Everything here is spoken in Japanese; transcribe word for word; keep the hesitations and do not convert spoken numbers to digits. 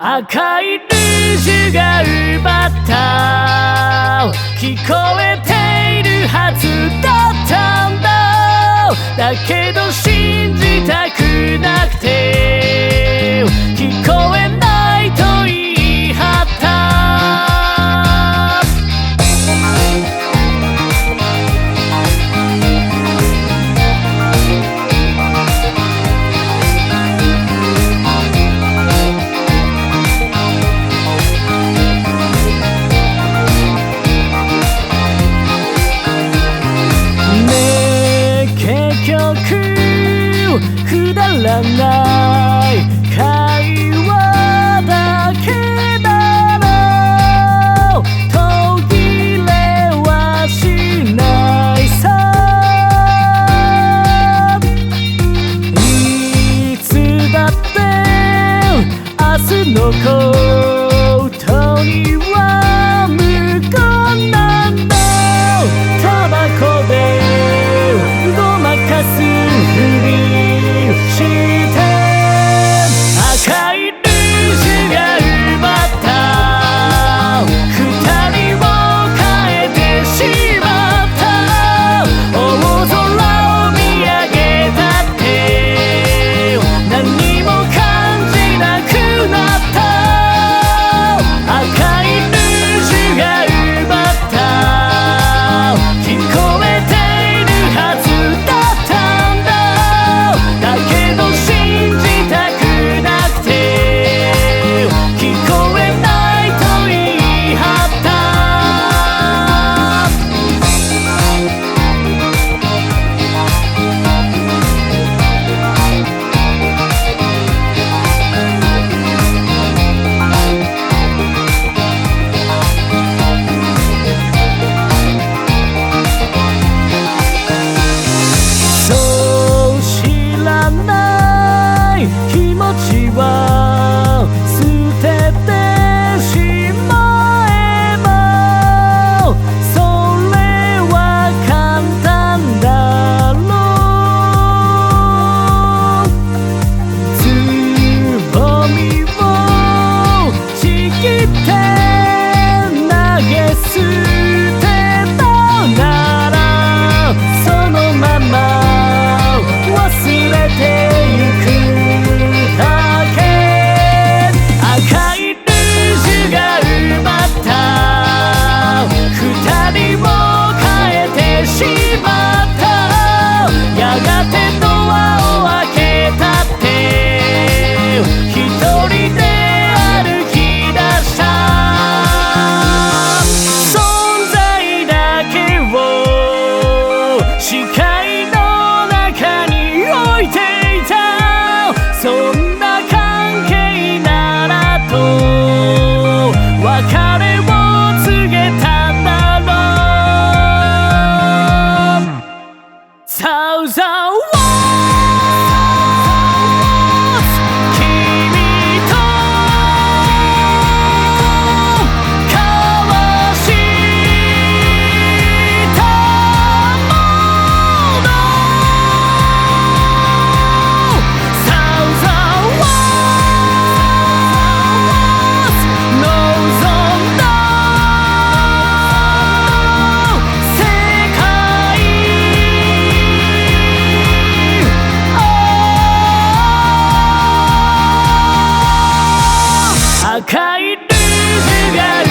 赤いルージュが奪った聞こえているはずだったんだ。だけど信じたくなくて聞こえないと言い張った。くだらない会話だけだろう。途切れはしないさ。いつだって明日のことには無言なんだ。タバコでごまかすふりして赤いルージュが奪った二人を変えてしまった。大空を見上げたって何も感じなくなった。赤いルージュが奪った聞こえているはずだったんだ。だけど信じたくなくて聞こえないと言い張った。そう知らない気持ちは捨ててしまえばそれは簡単だろう。つぼみをちぎって投げ捨てたならそのまま忘れてゆくだけ。赤いルージュが奪った二人を変えてしまった。やがてドアを開けたって一人で歩き出した。存在だけを視界の中に置いていた。そんな関係ならと別れを告げたんだろう。Thousand words 君と交わしたもの。Thousand words 望んだ世界。赤いルージュが